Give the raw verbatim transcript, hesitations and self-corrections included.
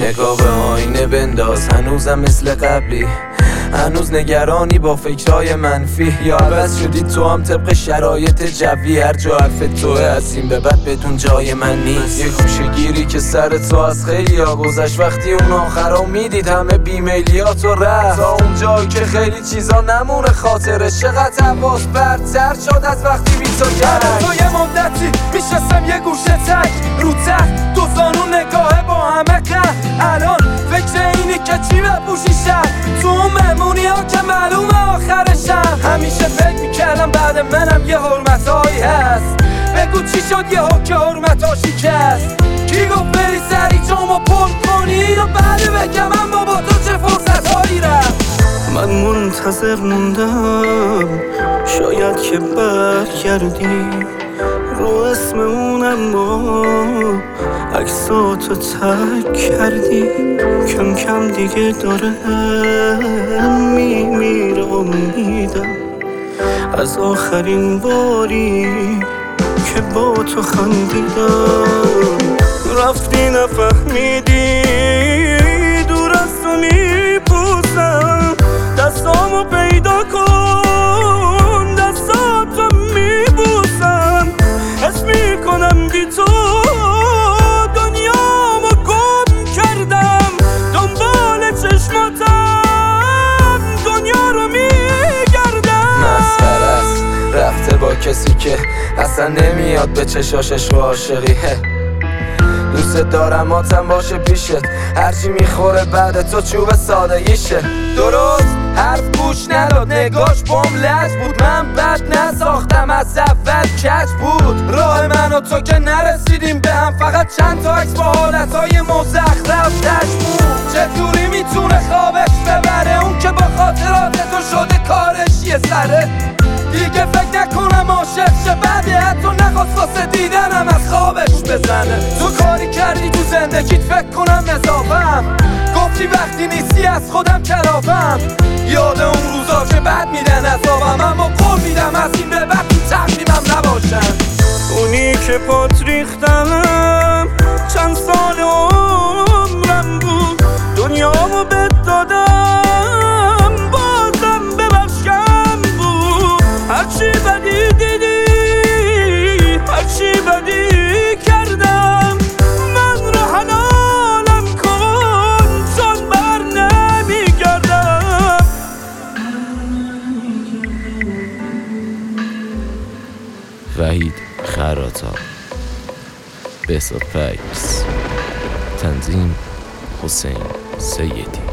نگاه به آینه بنداز، هنوزم مثل قبلی، هنوز نگرانی با فکرهای منفی، یا عوض شدی تو هم طبق شرایط جوی، هر جا حرف توه از این به بعد بدون جای من نیست. یه گوشه گیری که سر تو از خیلی ها گذشت، وقتی اون آخرا میدید همه بیمیلیات و رفت، تا اون جایی که خیلی چیزا نمونه خاطرش. چقدر حواس برتر شد از وقتی بی تو کردم. تو یه مدتی میشستم یه گوشه تک رو تخت، دو زانو نگاه با همه قهر. الان فکر اینی که چی بپوشی شب تو اون مهمونی ها که معلومه آخرشم. همیشه فکر میکردم بعد منم یه حرمتایی هست، بگو چی شد یه ها که حرمتا شکست. کی گفت بری سری جامو پر کنی و بعد بگم اما با تو چه فرصت هایی رفت. من منتظر موندم شاید که برگردی رو اسم اون، اما عکساتو تک کردی. کم کم دیگه داره میمیره امیدم از آخرین باری که با تو خندیدم. رفتی نفهمیدی دور از تو میپوسم، دستامو پیدا کن دستاتو میبوسم. حس میکنم بی تو دنیامو گم کردم، دنبال چشماتم دنیا رو میگردم. مسخره است رفته با کسی که اصلا نمیاد به چشاش عشق و عاشقی. دوست دارم آتم باشه پیشت، هرچی میخوره بعد تو چوب سادگیشه. درست حرف گوش نداد، نگاش بام لج بود. من بد نساختم از اول کج بود. راه من و تو که نرسیدیم به هم، فقط چند تا عکس با حالتهای مزخرف تش بود. چطوری میتونه خوابش ببره اون که با خاطرات تو شده کارش یه سره. دیگه فکر نکنم عاشق شه بعد حتی نخواست واسه دیدنم از خوابش بزنه. تو کاری کردی تو زندگیت فکر کنم اضافم، گفتی وقتی نیستی از خودم کلافم. یاد اون روزا که بد میدن عذابم، اما قول میدم از این به بعد تو تقریبم نباشم. اونی که پات ریختم چند سال عمرم بود، دنیامو بهت دادم بازم ببخش کم بود. هرچی بدی دیدی هرچی بدی کردم، من رو حلالم کن چون بر نمیگردم. وحید خراتا، بهزاد فیروز، تنظیم حسین سیدی.